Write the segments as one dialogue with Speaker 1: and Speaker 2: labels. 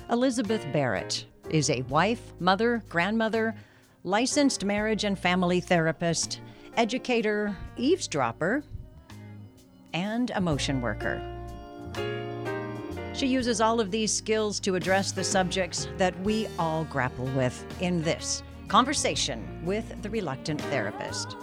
Speaker 1: Elizabeth Barrett is a wife, mother, grandmother, licensed marriage and family therapist, educator, eavesdropper, and emotion worker. She uses all of these skills to address the subjects that we all grapple with in this Conversation with the Reluctant Therapist.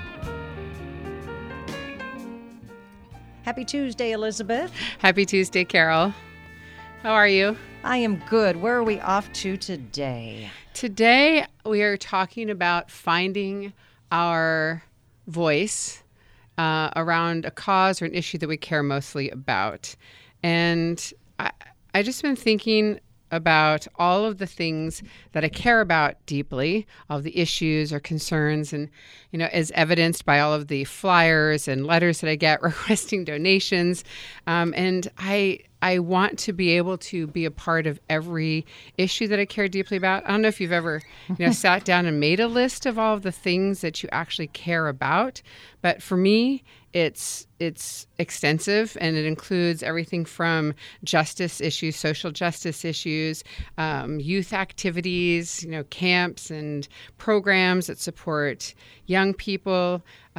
Speaker 1: Happy Tuesday, Elizabeth.
Speaker 2: Happy Tuesday, Carol. How are you?
Speaker 1: I am good. Where are we off to today?
Speaker 2: Today, we are talking about finding our voice around a cause or an issue that we care mostly about. And I just been thinking about all of the things that I care about deeply, all of the issues or concerns, and, as evidenced by all of the flyers and letters that I get requesting donations. And I want to be able to be a part of every issue that I care deeply about. I don't know if you've ever, sat down and made a list of all of the things that you actually care about. But for me, it's extensive, and it includes everything from justice issues, social justice issues, youth activities, camps and programs that support young people,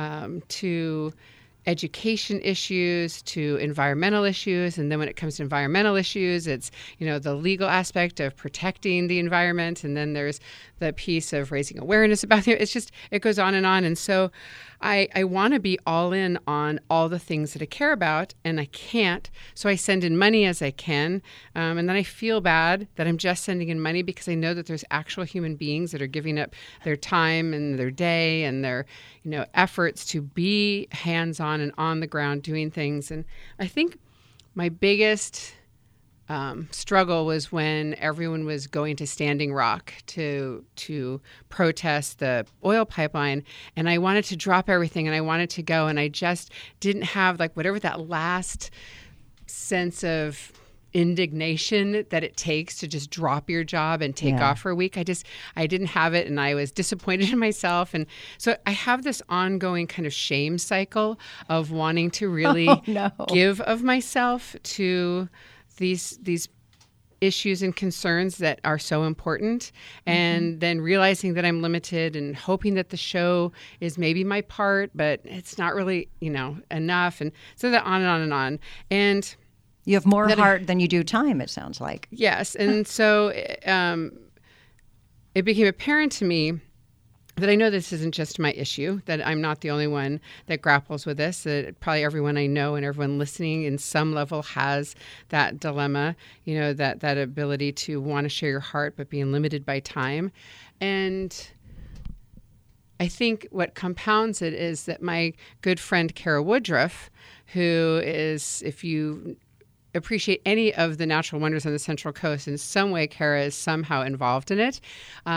Speaker 2: to education issues, to environmental issues. And then when it comes to environmental issues, it's, the legal aspect of protecting the environment. And then there's the piece of raising awareness about it. It goes on and on. And so I want to be all in on all the things that I care about, and I can't. So I send in money as I can. And then I feel bad that I'm just sending in money because I know that there's actual human beings that are giving up their time and their day and their, efforts to be hands-on and on the ground doing things. And I think my biggest struggle was when everyone was going to Standing Rock to protest the oil pipeline, and I wanted to drop everything and I wanted to go, and I just didn't have whatever that last sense of indignation that it takes to just drop your job and take off for a week. I didn't have it, and I was disappointed in myself. And so I have this ongoing kind of shame cycle of wanting to really give of myself to these issues and concerns that are so important, and then realizing that I'm limited and hoping that the show is maybe my part, but it's not really, enough. And so that on and on and on. And
Speaker 1: you have more heart than you do time, it sounds like.
Speaker 2: Yes. And so it became apparent to me that I know this isn't just my issue, that I'm not the only one that grapples with this, that probably everyone I know and everyone listening in some level has that dilemma, that ability to want to share your heart but being limited by time. And I think what compounds it is that my good friend Kara Woodruff, who is, if you appreciate any of the natural wonders on the Central Coast, in some way Kara is somehow involved in it,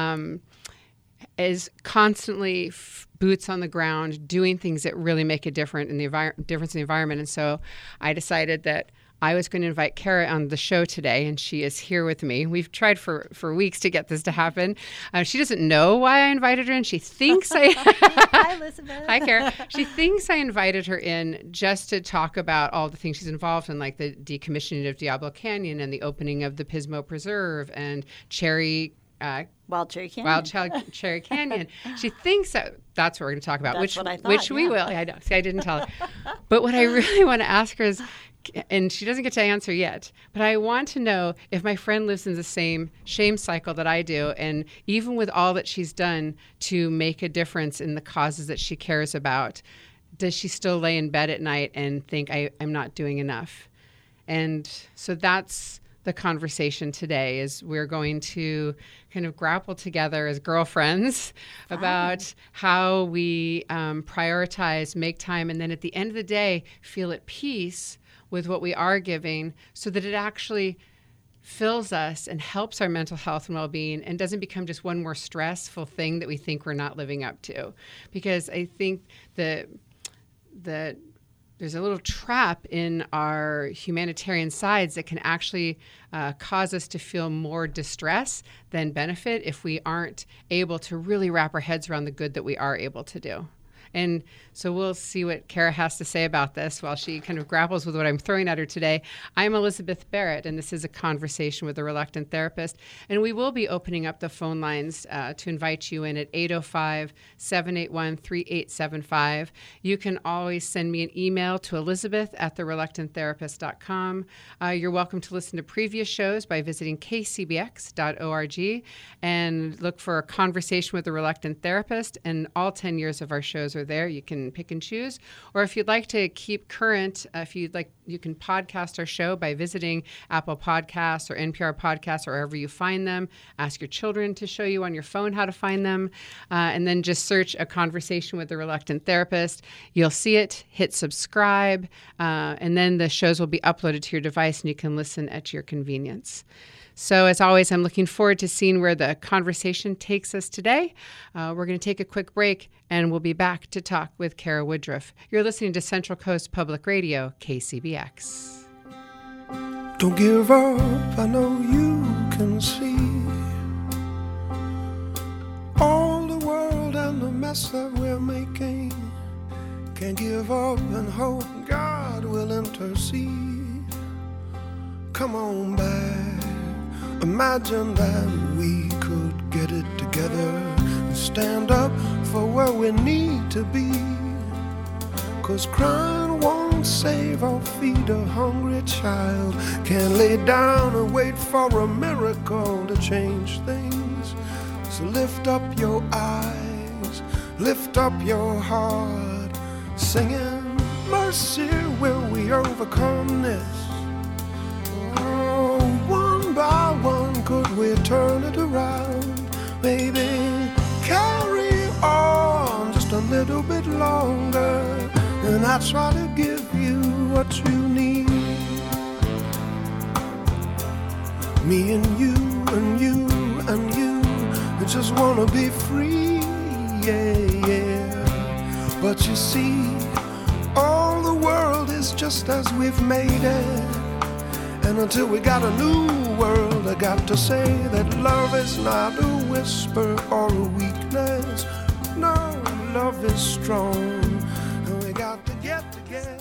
Speaker 2: is constantly boots on the ground, doing things that really make a difference in the environment. And so I decided that I was going to invite Kara on the show today, and she is here with me. We've tried for weeks to get this to happen. She doesn't know why I invited her in. She thinks
Speaker 3: Hi, Elizabeth.
Speaker 2: Hi, Kara. She thinks I invited her in just to talk about all the things she's involved in, like the decommissioning of Diablo Canyon and the opening of the Pismo Preserve and
Speaker 3: Wild Cherry
Speaker 2: Canyon. She thinks that's what we're going to talk about,
Speaker 3: That's what I thought,
Speaker 2: which we will. I know. See, I didn't tell her. But what I really want to ask her is, and she doesn't get to answer yet, but I want to know if my friend lives in the same shame cycle that I do, and even with all that she's done to make a difference in the causes that she cares about, does she still lay in bed at night and think I'm not doing enough? And so that's the conversation today. Is we're going to kind of grapple together as girlfriends about how we prioritize, make time, and then at the end of the day, feel at peace with what we are giving so that it actually fills us and helps our mental health and well-being and doesn't become just one more stressful thing that we think we're not living up to. Because I think that there's a little trap in our humanitarian sides that can actually cause us to feel more distress than benefit if we aren't able to really wrap our heads around the good that we are able to do. And so we'll see what Kara has to say about this while she kind of grapples with what I'm throwing at her today. I'm Elizabeth Barrett, and this is a conversation with a reluctant therapist. And we will be opening up the phone lines to invite you in at 805-781-3875. You can always send me an email to elizabeth@thereluctanttherapist.com. You're welcome to listen to previous shows by visiting kcbx.org and look for a conversation with a reluctant therapist. And all 10 years of our shows are there. You can pick and choose. Or if you'd like to keep current, you can podcast our show by visiting Apple Podcasts or NPR Podcasts or wherever you find them. Ask your children to show you on your phone how to find them. And then just search A Conversation with a Reluctant Therapist. You'll see it. Hit subscribe. And then the shows will be uploaded to your device and you can listen at your convenience. So as always, I'm looking forward to seeing where the conversation takes us today. We're going to take a quick break, and we'll be back to talk with Kara Woodruff. You're listening to Central Coast Public Radio, KCBX.
Speaker 4: Don't give up, I know you can see all the world and the mess that we're making. Can't give up and hope God will intercede. Come on back. Imagine that we could get it together and stand up for where we need to be. 'Cause crying won't save or feed a hungry child. Can't lay down and wait for a miracle to change things. So lift up your eyes, lift up your heart, singing, mercy will we overcome this. By one, could we turn it around? Maybe carry on just a little bit longer, and I try to give you what you need. Me and you and you and you, we just wanna be free, yeah. But you see, all the world is just as we've made it. And until we got a new world, I got to say that love is not a whisper or a weakness. No, love is strong, and we got to get together.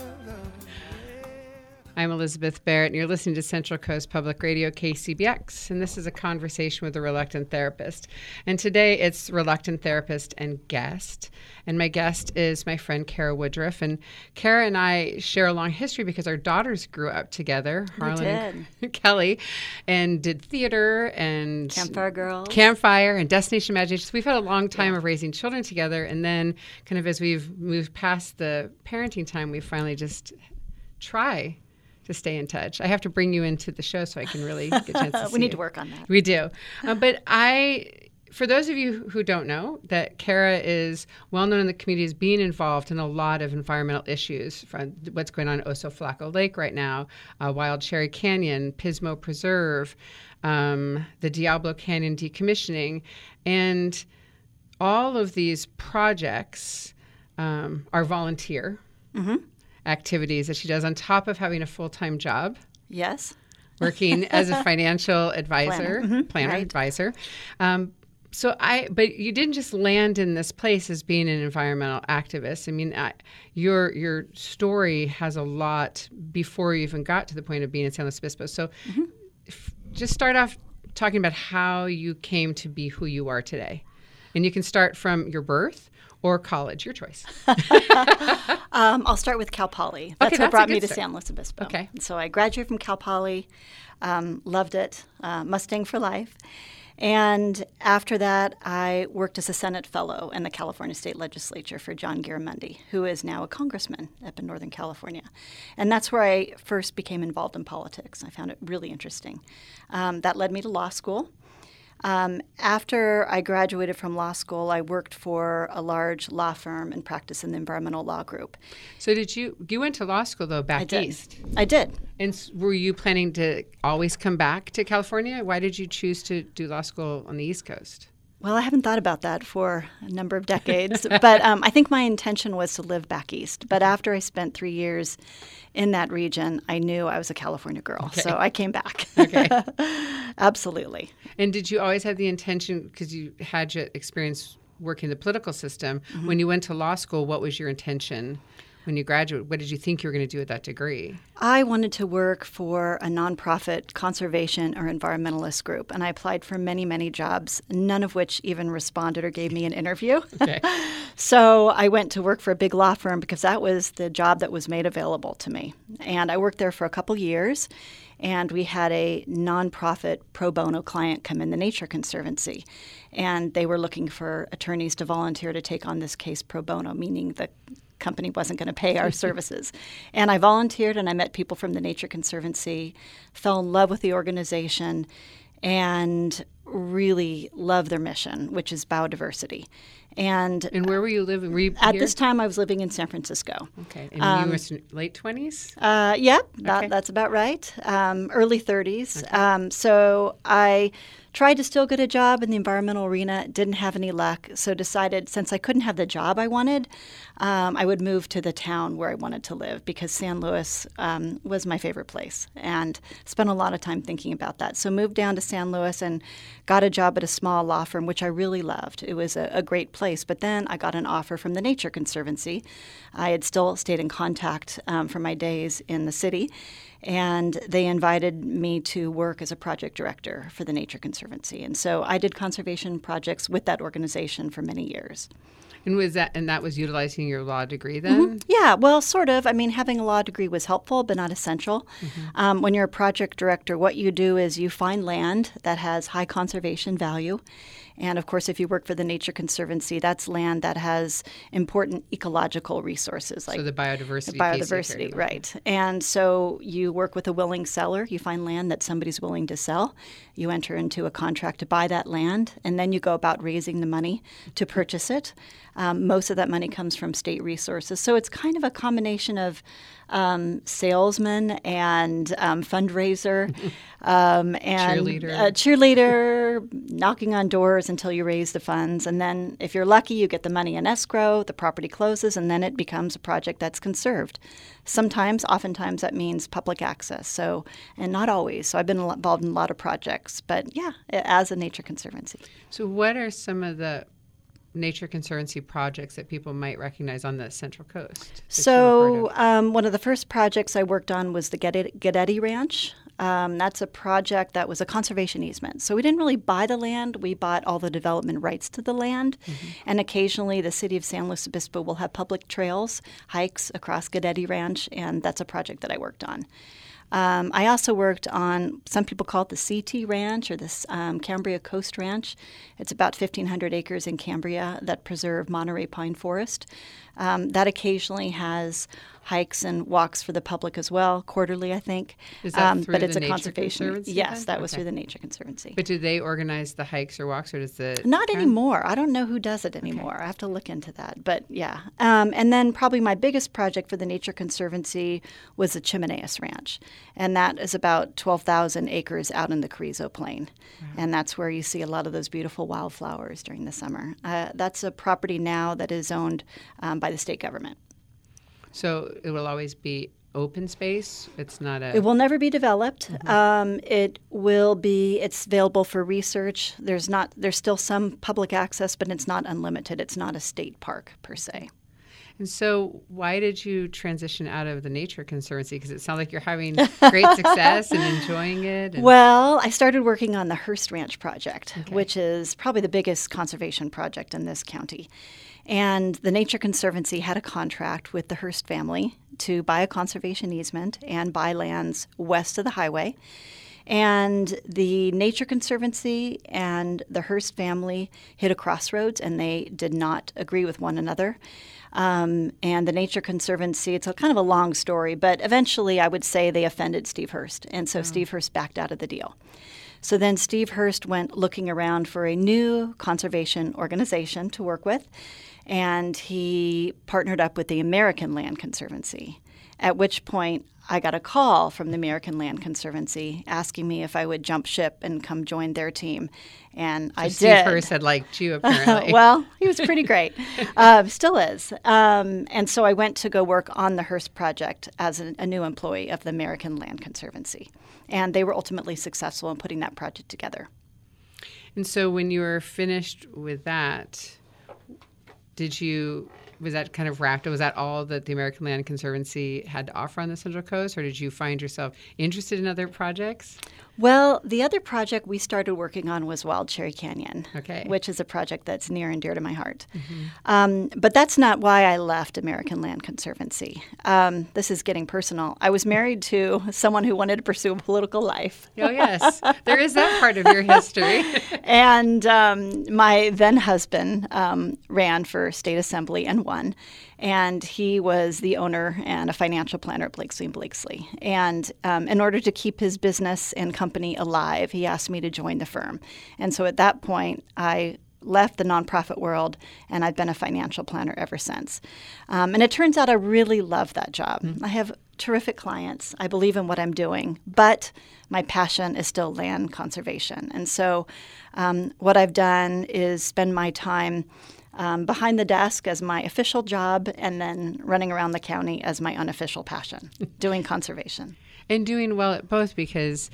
Speaker 2: I'm Elizabeth Barrett, and you're listening to Central Coast Public Radio, KCBX, and this is A Conversation with a Reluctant Therapist. And today it's reluctant therapist and guest, and my guest is my friend Kara Woodruff. And Kara and I share a long history because our daughters grew up together, Harlan and Kelly, and did theater and Campfire and Destination Imagination. So we've had a long time of raising children together, and then kind of as we've moved past the parenting time, we finally just try to stay in touch. I have to bring you into the show so I can really get a chance to see
Speaker 3: We need to work on that.
Speaker 2: We do. But for those of you who don't know, that Kara is well known in the community as being involved in a lot of environmental issues, from what's going on at Oso Flaco Lake right now, Wild Cherry Canyon, Pismo Preserve, the Diablo Canyon decommissioning, and all of these projects are volunteer activities that she does on top of having a full-time job.
Speaker 3: Yes.
Speaker 2: Working as a financial advisor, planner
Speaker 3: right.
Speaker 2: advisor. But you didn't just land in this place as being an environmental activist. I mean, your story has a lot before you even got to the point of being in San Luis Obispo. So just start off talking about how you came to be who you are today. And you can start from your birth or college, your choice.
Speaker 3: I'll start with Cal Poly. That's what brought me to San Luis Obispo.
Speaker 2: Okay.
Speaker 3: So I graduated from Cal Poly, loved it, Mustang for life. And after that, I worked as a Senate fellow in the California State Legislature for John Garamendi, who is now a congressman up in Northern California. And that's where I first became involved in politics. I found it really interesting. That led me to law school. After I graduated from law school, I worked for a large law firm and practiced in the environmental law group.
Speaker 2: So you went to law school, though, back east?
Speaker 3: I did.
Speaker 2: And were you planning to always come back to California? Why did you choose to do law school on the East Coast?
Speaker 3: Well, I haven't thought about that for a number of decades, but I think my intention was to live back east. But after I spent 3 years in that region, I knew I was a California girl, so I came back.
Speaker 2: Okay.
Speaker 3: Absolutely.
Speaker 2: And did you always have the intention, because you had your experience working in the political system. When you went to law school, what was your intention? When you graduated, what did you think you were going to do with that degree?
Speaker 3: I wanted to work for a nonprofit conservation or environmentalist group, and I applied for many, many jobs, none of which even responded or gave me an interview.
Speaker 2: Okay.
Speaker 3: So I went to work for a big law firm because that was the job that was made available to me. And I worked there for a couple years, and we had a nonprofit pro bono client come in, the Nature Conservancy, and they were looking for attorneys to volunteer to take on this case pro bono, meaning the company wasn't going to pay our services. And I volunteered, and I met people from the Nature Conservancy, fell in love with the organization, and really love their mission, which is biodiversity. And
Speaker 2: where were you living? Were you
Speaker 3: at
Speaker 2: here?
Speaker 3: this time, I was living in San Francisco.
Speaker 2: Okay. And you were late 20s?
Speaker 3: Yeah,
Speaker 2: Okay.
Speaker 3: that's about right. Early 30s. So I tried to still get a job in the environmental arena, didn't have any luck, so decided since I couldn't have the job I wanted, I would move to the town where I wanted to live because San Luis was my favorite place, and spent a lot of time thinking about that. So moved down to San Luis and got a job at a small law firm, which I really loved. It was a great place. But then I got an offer from the Nature Conservancy. I had still stayed in contact from my days in the city, and they invited me to work as a project director for the Nature Conservancy. And so I did conservation projects with that organization for many years.
Speaker 2: And that was utilizing your law degree then?
Speaker 3: Yeah, well, sort of. I mean, having a law degree was helpful, but not essential. When you're a project director, what you do is you find land that has high conservation value. And of course, if you work for the Nature Conservancy, that's land that has important ecological resources. Like
Speaker 2: So the biodiversity.
Speaker 3: the biodiversity, right. And so you work with a willing seller. You find land that somebody's willing to sell. You enter into a contract to buy that land, and then you go about raising the money to purchase it. Most of that money comes from state resources. So it's kind of a combination of salesman and fundraiser and cheerleader, knocking on doors until you raise the funds. And then if you're lucky, you get the money in escrow, the property closes, and then it becomes a project that's conserved. Oftentimes that means public access. So, and not always. So I've been involved in a lot of projects, but yeah, as a Nature Conservancy.
Speaker 2: So what are some of the Nature Conservancy projects that people might recognize on the Central Coast?
Speaker 3: So one of the first projects I worked on was the Guedetti Ranch. That's a project that was a conservation easement. So we didn't really buy the land. We bought all the development rights to the land. And occasionally the city of San Luis Obispo will have public trails, hikes across Guedetti Ranch, and that's a project that I worked on. I also worked on, some people call it the CT Ranch or this Cambria Coast Ranch. It's about 1,500 acres in Cambria that preserve Monterey Pine Forest. That occasionally has hikes and walks for the public as well, quarterly, I think.
Speaker 2: Is that through
Speaker 3: but it's
Speaker 2: the
Speaker 3: a
Speaker 2: Nature
Speaker 3: conservation.
Speaker 2: Conservancy
Speaker 3: Yes,
Speaker 2: then?
Speaker 3: that was
Speaker 2: Okay.
Speaker 3: through the Nature Conservancy.
Speaker 2: But do they organize the hikes or walks, or does the
Speaker 3: Not
Speaker 2: town?
Speaker 3: anymore. I don't know who does it anymore. I have to look into that. But yeah. And then probably my biggest project for the Nature Conservancy was the Chimeneas Ranch. And that is about 12,000 acres out in the Carrizo Plain. And that's where you see a lot of those beautiful wildflowers during the summer. That's a property now that is owned by the state government.
Speaker 2: So it will always be open space? It's not a...
Speaker 3: It will never be developed. It will be, it's available for research. There's still some public access, but it's not unlimited. It's not a state park per se.
Speaker 2: And so why did you transition out of the Nature Conservancy? Because it sounds like you're having great success and enjoying it. And...
Speaker 3: Well, I started working on the Hearst Ranch project, which is probably the biggest conservation project in this county. And the Nature Conservancy had a contract with the Hearst family to buy a conservation easement and buy lands west of the highway. And the Nature Conservancy and the Hearst family hit a crossroads, and they did not agree with one another. And the Nature Conservancy, it's kind of a long story, but eventually I would say they offended Steve Hearst. And so Steve Hearst backed out of the deal. So then Steve Hearst went looking around for a new conservation organization to work with, and he partnered up with the American Land Conservancy, at which point I got a call from the American Land Conservancy asking me if I would jump ship and come join their team. And I did.
Speaker 2: Steve Hearst had liked you, apparently.
Speaker 3: Well, he was pretty great. Still is. And so I went to go work on the Hearst project as a new employee of the American Land Conservancy. And they were ultimately successful in putting that project together.
Speaker 2: And so when you were finished with that, was that kind of wrapped? Was that all that the American Land Conservancy had to offer on the Central Coast, or did you find yourself interested in other projects?
Speaker 3: Well, the other project we started working on was Wild Cherry Canyon,
Speaker 2: Okay.
Speaker 3: which is a project that's near and dear to my heart. But that's not why I left American Land Conservancy. This is getting personal. I was married to someone who wanted to pursue a political life.
Speaker 2: Oh, yes. There is that part of your history.
Speaker 3: And my then husband ran for state assembly and won. And he was the owner and a financial planner at Blakeslee & Blakeslee. And in order to keep his business and company alive, he asked me to join the firm. And so at that point, I left the nonprofit world, and I've been a financial planner ever since. And it turns out I really love that job. I have terrific clients. I believe in what I'm doing, but my passion is still land conservation. And so what I've done is spend my time behind the desk as my official job, and then running around the county as my unofficial passion, doing conservation.
Speaker 2: And doing well at both, because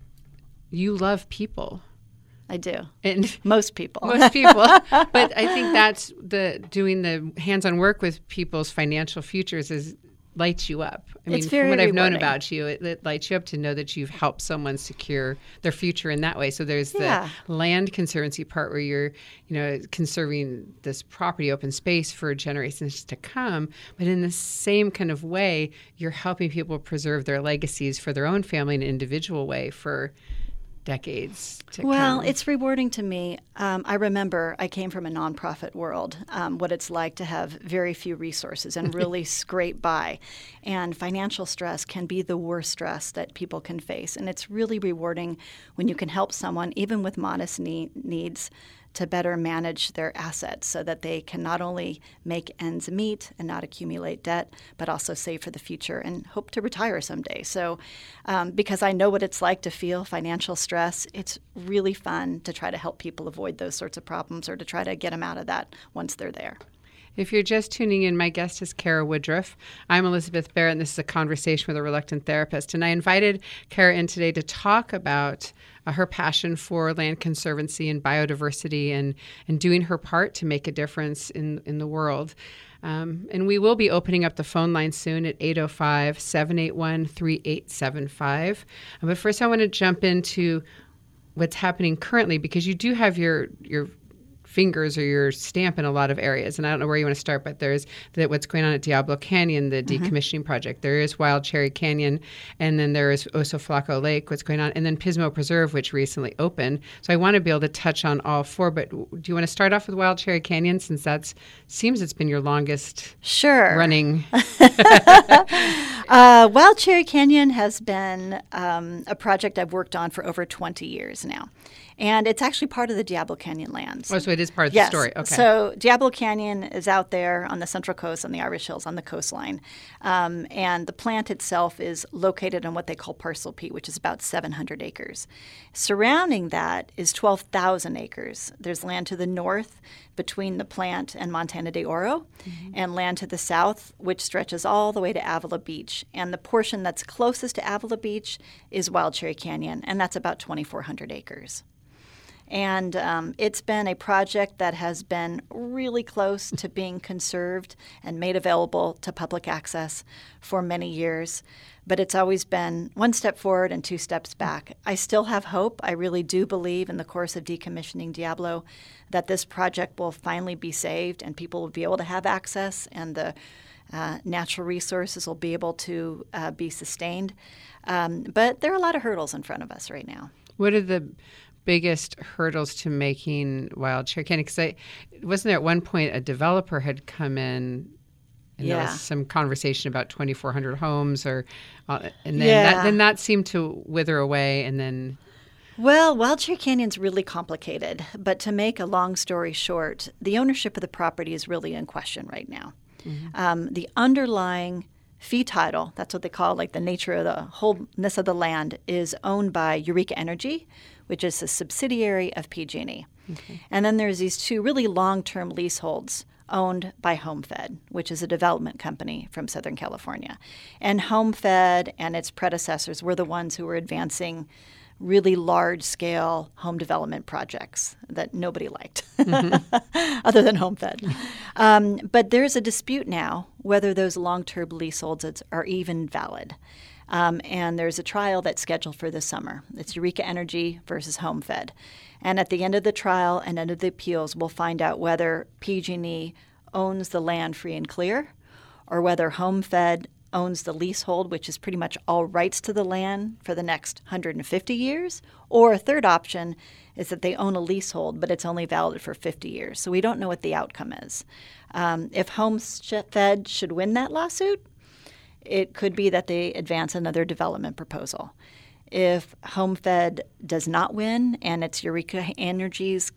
Speaker 2: you love people.
Speaker 3: I do.
Speaker 2: And
Speaker 3: most people.
Speaker 2: Most people. But I think that's doing the hands-on work with people's financial futures lights you up. I mean,
Speaker 3: very
Speaker 2: from what I've known
Speaker 3: rewarding.
Speaker 2: about you, it lights you up to know that you've helped someone secure their future in that way. So there's
Speaker 3: Yeah.
Speaker 2: the land conservancy part where you're, conserving this property, open space for generations to come. But in the same kind of way, you're helping people preserve their legacies for their own family in an individual way for decades to
Speaker 3: Well,
Speaker 2: come.
Speaker 3: it's rewarding to me. I remember I came from a nonprofit world, what it's like to have very few resources and really scrape by. And financial stress can be the worst stress that people can face. And it's really rewarding when you can help someone, even with modest needs, to better manage their assets so that they can not only make ends meet and not accumulate debt, but also save for the future and hope to retire someday. So because I know what it's like to feel financial stress, it's really fun to try to help people avoid those sorts of problems, or to try to get them out of that once they're there.
Speaker 2: If you're just tuning in, my guest is Kara Woodruff. I'm Elizabeth Barrett, and this is a conversation with a reluctant therapist. And I invited Kara in today to talk about her passion for land conservancy and biodiversity, and doing her part to make a difference in the world. And we will be opening up the phone line soon at 805-781-3875. But first, I want to jump into what's happening currently, because you do have your fingers or your stamp in a lot of areas. And I don't know where you want to start, but there's what's going on at Diablo Canyon, the decommissioning project. There is Wild Cherry Canyon, and then there is Oso Flaco Lake, what's going on, and then Pismo Preserve, which recently opened. So I want to be able to touch on all four, but do you want to start off with Wild Cherry Canyon, since seems it's been your longest running?
Speaker 3: Wild Cherry Canyon has been a project I've worked on for over 20 years now. And it's actually part of the Diablo Canyon lands.
Speaker 2: Oh, so it is part of
Speaker 3: Yes.
Speaker 2: the story. Okay.
Speaker 3: So Diablo Canyon is out there on the Central Coast, on the Irish Hills, on the coastline. And the plant itself is located on what they call Parcel P, which is about 700 acres. Surrounding that is 12,000 acres. There's land to the north between the plant and Montana de Oro, and land to the south, which stretches all the way to Avila Beach. And the portion that's closest to Avila Beach is Wild Cherry Canyon, and that's about 2,400 acres. And it's been a project that has been really close to being conserved and made available to public access for many years. But it's always been one step forward and two steps back. I still have hope. I really do believe in the course of decommissioning Diablo that this project will finally be saved and people will be able to have access, and the natural resources will be able to be sustained. But there are a lot of hurdles in front of us right now.
Speaker 2: What are the biggest hurdles to making Wild Cherry Canyon? Because wasn't there at one point a developer had come in, and there was some conversation about 2,400 homes, and then that seemed to wither away, and then.
Speaker 3: Well, Wild Cherry Canyon's really complicated, but to make a long story short, the ownership of the property is really in question right now. The underlying fee title, that's what they call like the nature of the wholeness of the land, is owned by Eureka Energy, which is a subsidiary of PG&E. Okay. And then there's these two really long-term leaseholds owned by HomeFed, which is a development company from Southern California. And HomeFed and its predecessors were the ones who were advancing really large-scale home development projects that nobody liked, other than HomeFed. But there's a dispute now whether those long-term leaseholds are even valid. And there's a trial that's scheduled for this summer. It's Eureka Energy versus HomeFed. And at the end of the trial and end of the appeals, we'll find out whether PG&E owns the land free and clear, or whether HomeFed owns the leasehold, which is pretty much all rights to the land for the next 150 years. Or a third option is that they own a leasehold, but it's only valid for 50 years. So we don't know what the outcome is. If HomeFed should win that lawsuit, it could be that they advance another development proposal. If HomeFed does not win and it's Eureka Energy's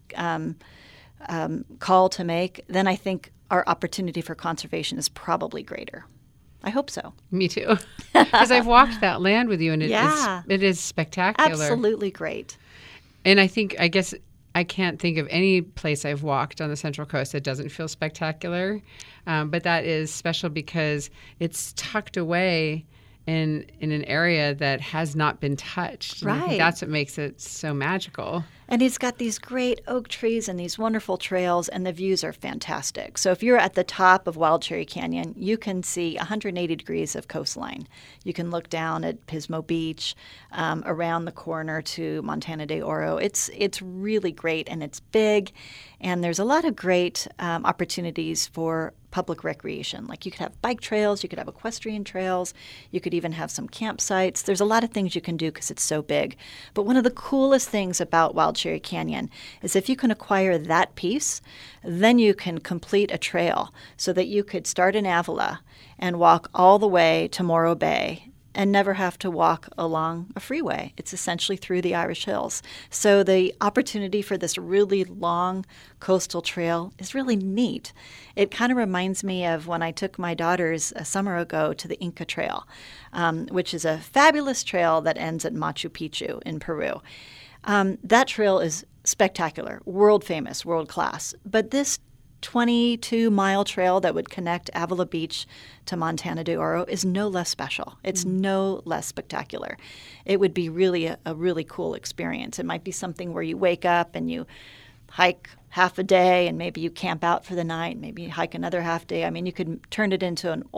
Speaker 3: call to make, then I think our opportunity for conservation is probably greater. I hope so.
Speaker 2: Me too. Because I've walked that land with you, and it is spectacular.
Speaker 3: Absolutely great.
Speaker 2: And I guess I can't think of any place I've walked on the Central Coast that doesn't feel spectacular. But that is special because it's tucked away in an area that has not been touched. And I think that's what makes it so magical.
Speaker 3: And it's got these great oak trees and these wonderful trails, and the views are fantastic. So if you're at the top of Wild Cherry Canyon, you can see 180 degrees of coastline. You can look down at Pismo Beach, around the corner to Montana de Oro. It's really great, and it's big, and there's a lot of great opportunities for public recreation. Like you could have bike trails, you could have equestrian trails, you could even have some campsites. There's a lot of things you can do because it's so big. But one of the coolest things about Wild Cherry Canyon is if you can acquire that piece, then you can complete a trail so that you could start in Avila and walk all the way to Morro Bay and never have to walk along a freeway. It's essentially through the Irish Hills. So the opportunity for this really long coastal trail is really neat. It kind of reminds me of when I took my daughters a summer ago to the Inca Trail, which is a fabulous trail that ends at Machu Picchu in Peru. That trail is spectacular, world famous, world class. But this 22-mile trail that would connect Avila Beach to Montana de Oro is no less special. It's no less spectacular. It would be really a really cool experience. It might be something where you wake up and you hike half a day and maybe you camp out for the night, maybe you hike another half day. I mean, you could turn it into an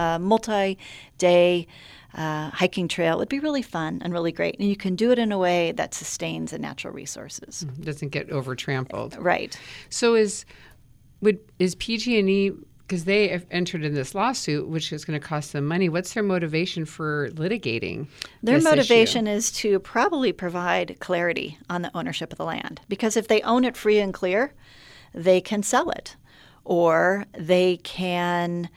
Speaker 3: multi-day hiking trail. It would be really fun and really great. And you can do it in a way that sustains the natural resources.
Speaker 2: Doesn't get over-trampled.
Speaker 3: Right.
Speaker 2: So is PG&E, because they have entered in this lawsuit, which is going to cost them money, what's their motivation for litigating
Speaker 3: Their
Speaker 2: this
Speaker 3: motivation
Speaker 2: issue?
Speaker 3: is to probably provide clarity on the ownership of the land. Because if they own it free and clear, they can sell it. Or they can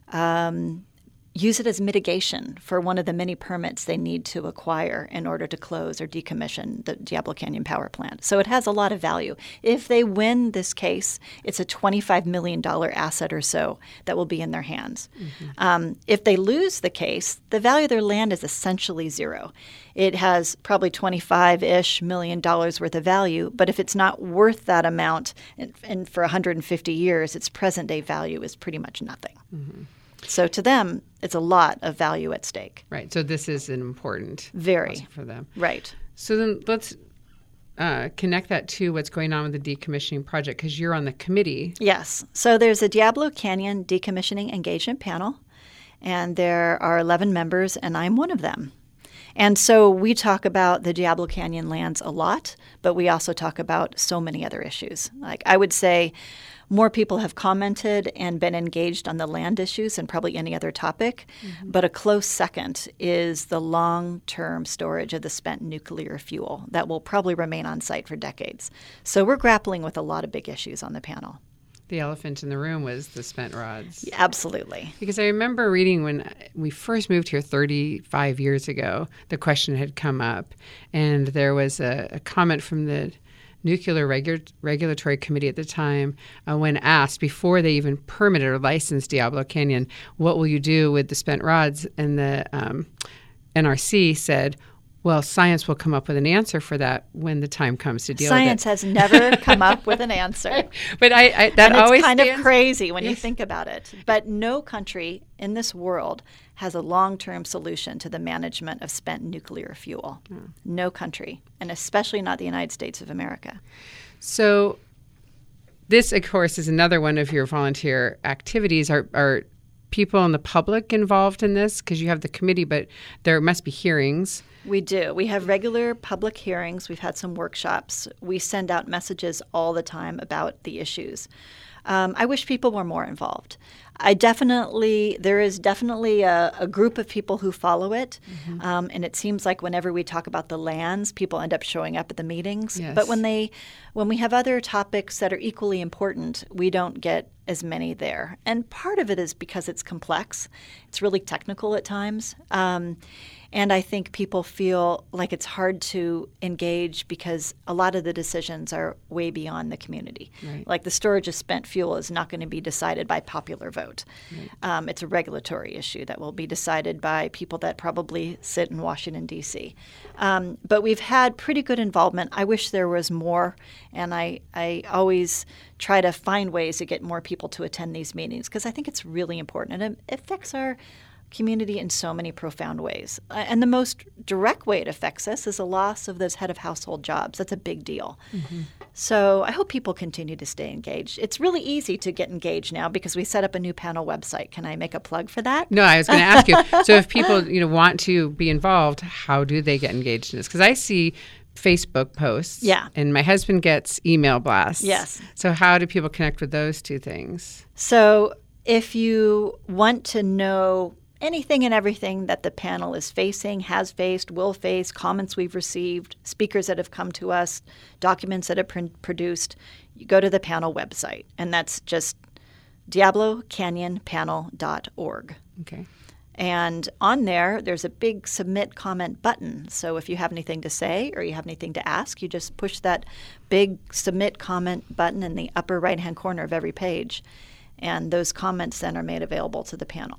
Speaker 3: use it as mitigation for one of the many permits they need to acquire in order to close or decommission the Diablo Canyon power plant. So it has a lot of value. If they win this case, it's a $25 million asset or so that will be in their hands. If they lose the case, the value of their land is essentially zero. It has probably $25-ish million worth of value, but if it's not worth that amount, and for 150 years, its present-day value is pretty much nothing. So to them, it's a lot of value at stake.
Speaker 2: Right. So this is an important
Speaker 3: Very
Speaker 2: for them.
Speaker 3: Right.
Speaker 2: So then let's connect that to what's going on with the decommissioning project, because you're on the committee.
Speaker 3: Yes. So there's a Diablo Canyon Decommissioning Engagement Panel, and there are 11 members, and I'm one of them. And so we talk about the Diablo Canyon lands a lot, but we also talk about so many other issues. Like I would say more people have commented and been engaged on the land issues than probably any other topic. But a close second is the long-term storage of the spent nuclear fuel that will probably remain on site for decades. So we're grappling with a lot of big issues on the panel.
Speaker 2: The elephant in the room was the spent rods.
Speaker 3: Absolutely.
Speaker 2: Because I remember reading when we first moved here 35 years ago, the question had come up, and there was a comment from the Nuclear Regulatory Committee at the time when asked, before they even permitted or licensed Diablo Canyon, what will you do with the spent rods? And the NRC said, well, science will come up with an answer for that when the time comes to deal with it.
Speaker 3: Science has never come up with an answer.
Speaker 2: But that
Speaker 3: and
Speaker 2: always
Speaker 3: it's kind
Speaker 2: stands,
Speaker 3: of crazy when you think about it. But no country in this world has a long-term solution to the management of spent nuclear fuel. No country, and especially not the United States of America.
Speaker 2: So this, of course, is another one of your volunteer activities. Are people in the public involved in this? Because you have the committee, but there must be hearings.
Speaker 3: We do. We have regular public hearings. We've had some workshops. We send out messages all the time about the issues. I wish people were more involved. There is definitely a group of people who follow it. And it seems like whenever we talk about the lands, people end up showing up at the meetings.
Speaker 2: Yes.
Speaker 3: But when we have other topics that are equally important, we don't get as many there. And part of it is because it's complex. It's really technical at times. And I think people feel like it's hard to engage because a lot of the decisions are way beyond the community.
Speaker 2: Right.
Speaker 3: Like the storage of spent fuel is not going to be decided by popular vote. Right. It's a regulatory issue that will be decided by people that probably sit in Washington, D.C. But we've had pretty good involvement. I wish there was more, and I always try to find ways to get more people to attend these meetings because I think it's really important. And it affects our community in so many profound ways. And the most direct way it affects us is a loss of those head of household jobs. That's a big deal. So I hope people continue to stay engaged. It's really easy to get engaged now because we set up a new panel website. Can I make a plug for that?
Speaker 2: No, I was going to ask you. So if people want to be involved, how do they get engaged in this? Because I see Facebook posts.
Speaker 3: Yeah.
Speaker 2: And my husband gets email blasts.
Speaker 3: Yes.
Speaker 2: So how do people connect with those two things?
Speaker 3: So if you want to know anything and everything that the panel is facing, has faced, will face, comments we've received, speakers that have come to us, documents that have produced, you go to the panel website, and that's just DiabloCanyonPanel.org.
Speaker 2: Okay.
Speaker 3: And on there's a big submit comment button. So if you have anything to say or you have anything to ask, you just push that big submit comment button in the upper right-hand corner of every page. And those comments then are made available to the panel.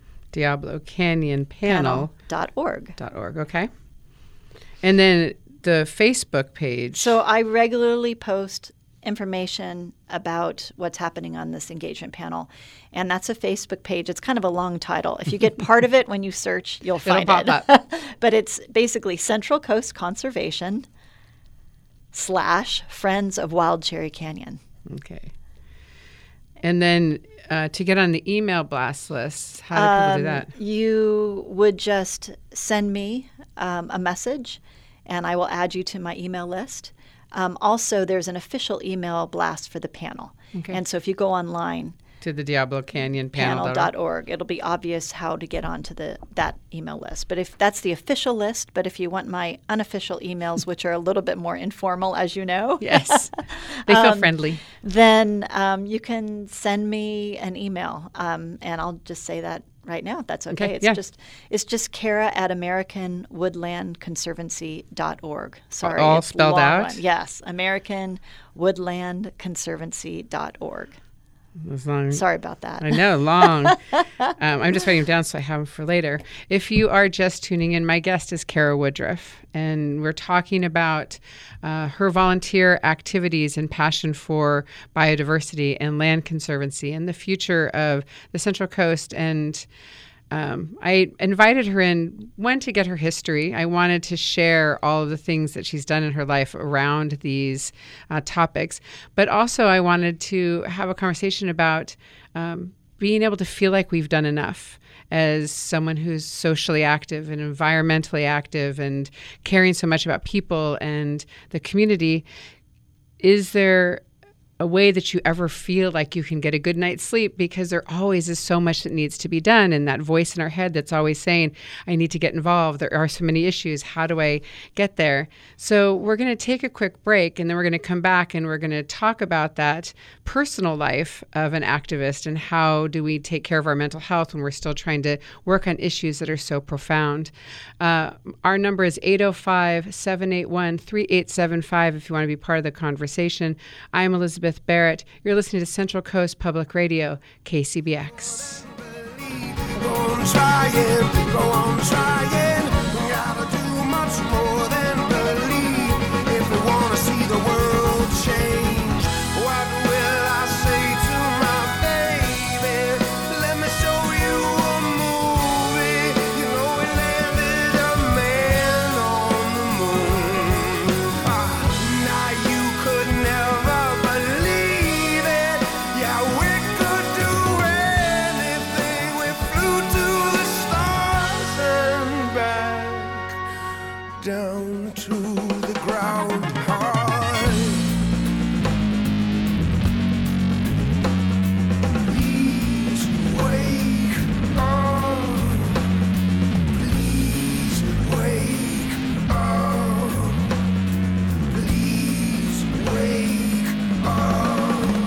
Speaker 2: DiabloCanyonPanel.org. Okay. And then the Facebook page.
Speaker 3: So I regularly post information about what's happening on this engagement panel. And that's a Facebook page. It's kind of a long title. If you get part of it when you search, you'll find
Speaker 2: It'll pop up.
Speaker 3: But it's basically Central Coast Conservation / Friends of Wild Cherry Canyon.
Speaker 2: Okay. And then to get on the email blast list, how do people do that?
Speaker 3: You would just send me a message, and I will add you to my email list. Also, there's an official email blast for the panel.
Speaker 2: Okay.
Speaker 3: And so if you go online
Speaker 2: to the DiabloCanyonPanel.org,
Speaker 3: it'll be obvious how to get onto that email list. But if that's the official list, but if you want my unofficial emails, which are a little bit more informal, as you know.
Speaker 2: Yes, they feel friendly.
Speaker 3: Then you can send me an email, and I'll just say that right now, if that's okay. It's just Kara at AmericanWoodlandConservancy.org. Sorry,
Speaker 2: all
Speaker 3: it's
Speaker 2: spelled
Speaker 3: long
Speaker 2: out?
Speaker 3: one. Yes, AmericanWoodlandConservancy.org. Sorry about that.
Speaker 2: I know, long. I'm just writing them down so I have them for later. If you are just tuning in, my guest is Kara Woodruff, and we're talking about her volunteer activities and passion for biodiversity and land conservancy and the future of the Central Coast. And I invited her in, one, to get her history. I wanted to share all of the things that she's done in her life around these topics. But also I wanted to have a conversation about being able to feel like we've done enough as someone who's socially active and environmentally active and caring so much about people and the community. Is there a way that you ever feel like you can get a good night's sleep? Because there always is so much that needs to be done, and that voice in our head that's always saying, I need to get involved. There are so many issues. How do I get there? So we're going to take a quick break, and then we're going to come back and we're going to talk about that personal life of an activist and how do we take care of our mental health when we're still trying to work on issues that are so profound. Our number is 805-781-3875 if you want to be part of the conversation. I'm Elizabeth Barrett. You're listening to Central Coast Public Radio, KCBX.
Speaker 4: Go on trying. We gotta do much more than believe if we wanna see the world change. What will I say to my baby? Let me show you a movie. down to the ground high. Please wake up. Please wake up. Please wake up.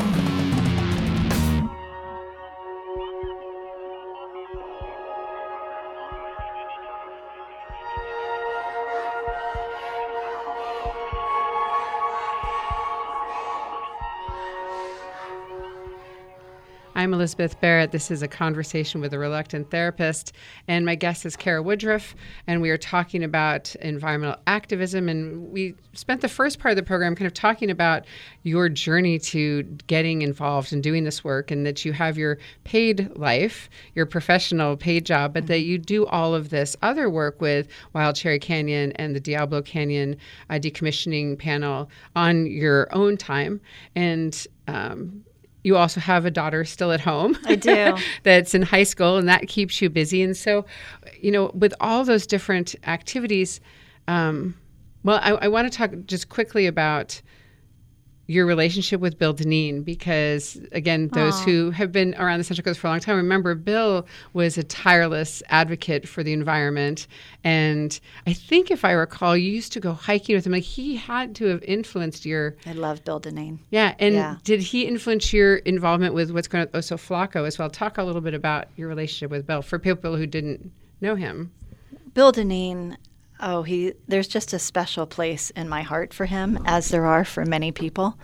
Speaker 2: I'm Elizabeth Barrett. This is A Conversation with a Reluctant Therapist, and my guest is Kara Woodruff, and we are talking about environmental activism, and we spent the first part of the program kind of talking about your journey to getting involved and doing this work, and that you have your paid life, your professional paid job, but that you do all of this other work with Wild Cherry Canyon and the Diablo Canyon decommissioning panel on your own time. And you also have a daughter still at home.
Speaker 3: I do.
Speaker 2: That's in high school, and that keeps you busy. And so, with all those different activities, I want to talk just quickly about your relationship with Bill Dineen, because, again, those who have been around the Central Coast for a long time remember Bill was a tireless advocate for the environment. And I think, if I recall, you used to go hiking with him. Like, he had to have influenced your...
Speaker 3: I love Bill Dineen.
Speaker 2: Yeah. And did he influence your involvement with what's going on at Oso Flaco as well? Talk a little bit about your relationship with Bill for people who didn't know him.
Speaker 3: Bill Dineen... there's just a special place in my heart for him, as there are for many people.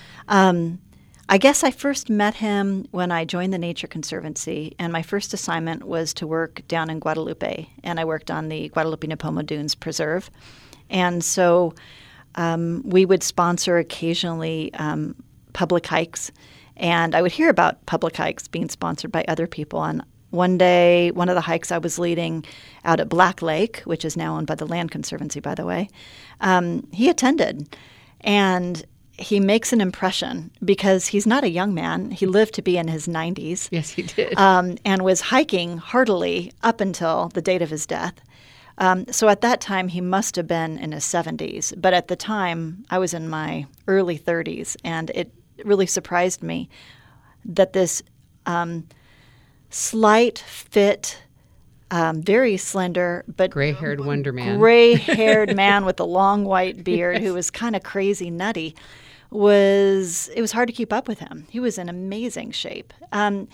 Speaker 3: I guess I first met him when I joined the Nature Conservancy, and my first assignment was to work down in Guadalupe, and I worked on the Guadalupe-Nipomo Dunes Preserve. And so we would sponsor occasionally public hikes, and I would hear about public hikes being sponsored by other people. And one day, one of the hikes I was leading out at Black Lake, which is now owned by the Land Conservancy, by the way, he attended. And he makes an impression because he's not a young man. He lived to be in his 90s.
Speaker 2: Yes, he did.
Speaker 3: And was hiking heartily up until the date of his death. So at that time, he must have been in his 70s. But at the time, I was in my early 30s. And it really surprised me that this slight fit, very slender, but
Speaker 2: gray-haired Wonder Man.
Speaker 3: Gray-haired man with a long white beard who was kind of crazy nutty. It was hard to keep up with him. He was in amazing shape. And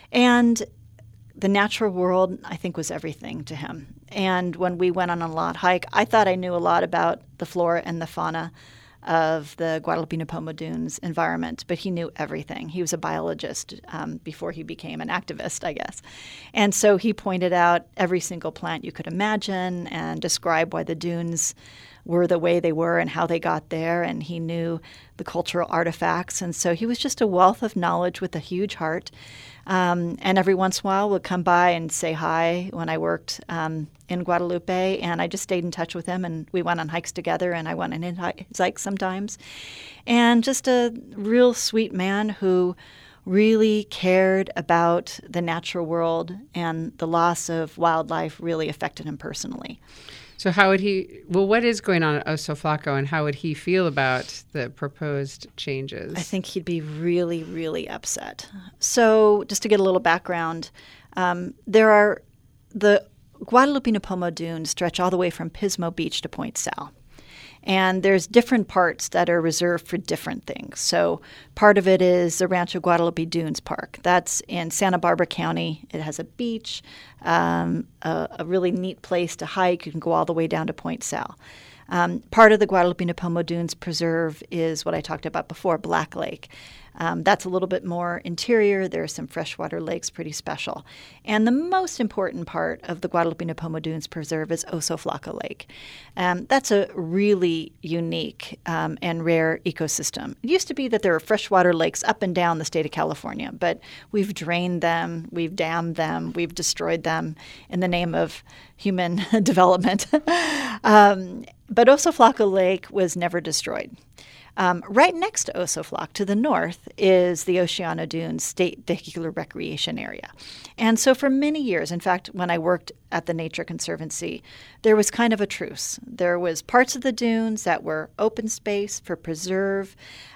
Speaker 3: the natural world, I think, was everything to him. And when we went on a lot hike, I thought I knew a lot about the flora and the fauna of the Guadalupe-Nipomo Dunes environment, but he knew everything. He was a biologist before he became an activist, I guess. And so he pointed out every single plant you could imagine and described why the dunes were the way they were and how they got there, and he knew the cultural artifacts. And so he was just a wealth of knowledge with a huge heart. And every once in a while would come by and say hi when I worked in Guadalupe, and I just stayed in touch with him, and we went on hikes together, and I went on his hikes sometimes. And just a real sweet man who really cared about the natural world, and the loss of wildlife really affected him personally.
Speaker 2: So how would what is going on at Oso Flaco, and how would he feel about the proposed changes?
Speaker 3: I think he'd be really, really upset. So just to get a little background, the Guadalupe-Nipomo Dunes stretch all the way from Pismo Beach to Point Sal. And there's different parts that are reserved for different things. So part of it is the Rancho Guadalupe Dunes Park. That's in Santa Barbara County. It has a beach, a really neat place to hike. You can go all the way down to Point Sal. Part of the Guadalupe-Nipomo Dunes Preserve is what I talked about before, Black Lake. That's a little bit more interior. There are some freshwater lakes, pretty special. And the most important part of the Guadalupe-Nipomo Dunes Preserve is Oso Flaco Lake. That's a really unique and rare ecosystem. It used to be that there were freshwater lakes up and down the state of California, but we've drained them, we've dammed them, we've destroyed them in the name of human development. But Oso Flaco Lake was never destroyed. Right next to Osoflok, to the north, is the Oceano Dunes State Vehicular Recreation Area. And so for many years, in fact, when I worked at the Nature Conservancy, there was kind of a truce. There was parts of the dunes that were open space for preserve,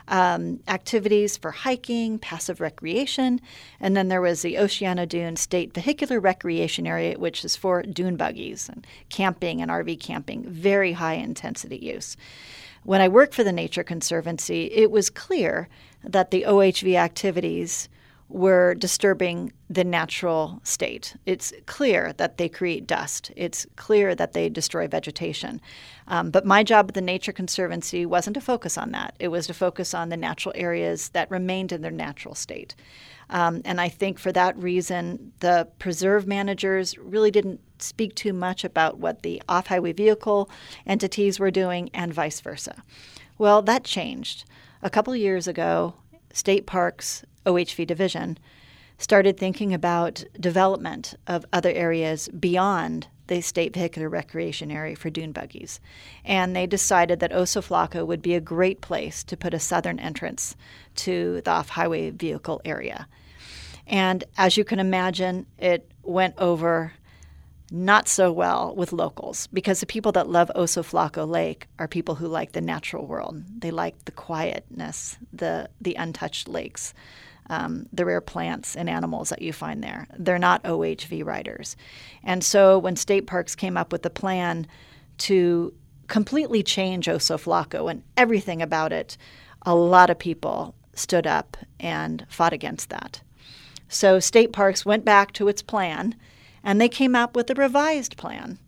Speaker 3: activities for hiking, passive recreation, and then there was the Oceano Dunes State Vehicular Recreation Area, which is for dune buggies and camping and RV camping, very high intensity use. When I worked for the Nature Conservancy, it was clear that the OHV activities were disturbing the natural state. It's clear that they create dust. It's clear that they destroy vegetation. But my job at the Nature Conservancy wasn't to focus on that. It was to focus on the natural areas that remained in their natural state. And I think for that reason, the preserve managers really didn't speak too much about what the off-highway vehicle entities were doing and vice versa. Well, that changed. A couple of years ago, State Parks OHV division started thinking about development of other areas beyond the State Vehicular Recreation Area for dune buggies. And they decided that Osoflako would be a great place to put a southern entrance to the off-highway vehicle area. And as you can imagine, it went over not so well with locals, because the people that love Osoflako Lake are people who like the natural world. They like the quietness, the untouched lakes, the rare plants and animals that you find there. They're not OHV riders. And so when State Parks came up with the plan to completely change Osoflako and everything about it, a lot of people stood up and fought against that. So State Parks went back to its plan, and they came up with a revised plan.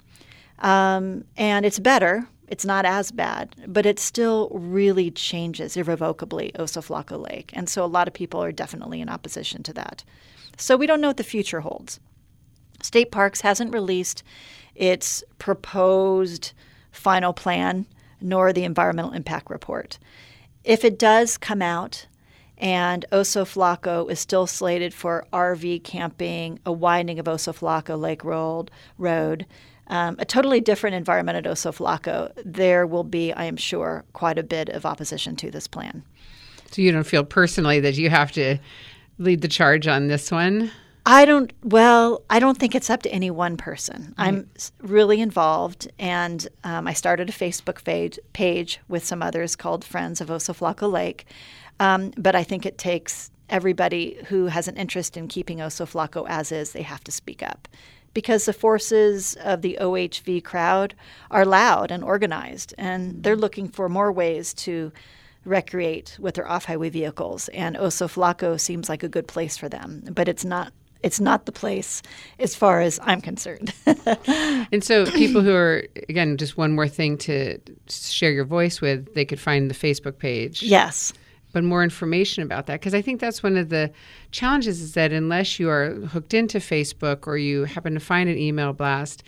Speaker 3: And it's better. It's not as bad, but it still really changes irrevocably Osoflako Lake. And so a lot of people are definitely in opposition to that. So we don't know what the future holds. State Parks hasn't released its proposed final plan, nor the environmental impact report. If it does come out, and Osoflako is still slated for RV camping, a widening of Osoflako Lake Road, a totally different environment at Osoflako, there will be, I am sure, quite a bit of opposition to this plan.
Speaker 2: So you don't feel personally that you have to lead the charge on this one?
Speaker 3: I don't think it's up to any one person. Right. I'm really involved, and I started a Facebook page with some others called Friends of Osoflako Lake. But I think it takes everybody who has an interest in keeping Osoflako as is, they have to speak up. Because the forces of the OHV crowd are loud and organized, and they're looking for more ways to recreate with their off-highway vehicles. And Osoflako seems like a good place for them, but it's not the place as far as I'm concerned.
Speaker 2: And so people who are, again, just one more thing to share your voice with, they could find the Facebook page.
Speaker 3: Yes.
Speaker 2: But more information about that, because I think that's one of the challenges is that unless you are hooked into Facebook or you happen to find an email blast,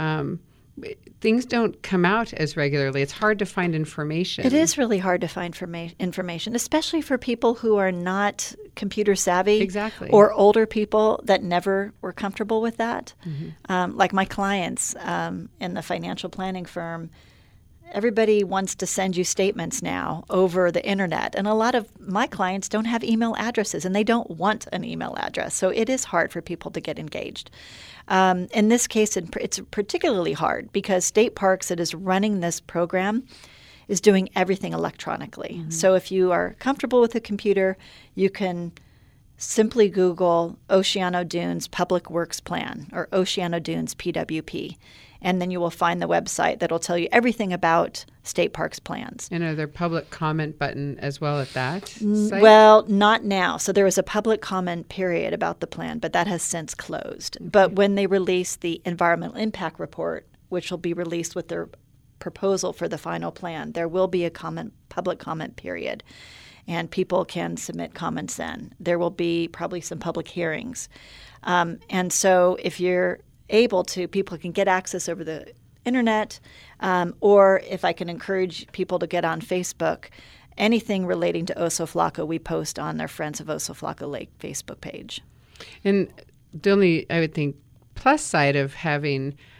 Speaker 2: things don't come out as regularly. It's hard to find information.
Speaker 3: It is really hard to find information, especially for people who are not computer savvy.
Speaker 2: Exactly.
Speaker 3: Or older people that never were comfortable with that. Mm-hmm. Like my clients in the financial planning firm, everybody wants to send you statements now over the internet. And a lot of my clients don't have email addresses, and they don't want an email address. So it is hard for people to get engaged. In this case, it's particularly hard because State Parks that is running this program is doing everything electronically. Mm-hmm. So if you are comfortable with a computer, you can simply Google Oceano Dunes Public Works Plan or Oceano Dunes PWP. And then you will find the website that will tell you everything about State Parks plans.
Speaker 2: And are there public comment button as well at that site?
Speaker 3: Well, not now. So there was a public comment period about the plan, but that has since closed. Okay. But when they release the environmental impact report, which will be released with their proposal for the final plan, there will be a public comment period. And people can submit comments then. There will be probably some public hearings. And so if you're able to, people can get access over the internet, or if I can encourage people to get on Facebook, anything relating to Osoflako we post on their Friends of Osoflako Lake Facebook page.
Speaker 2: And the only, I would think, plus side of having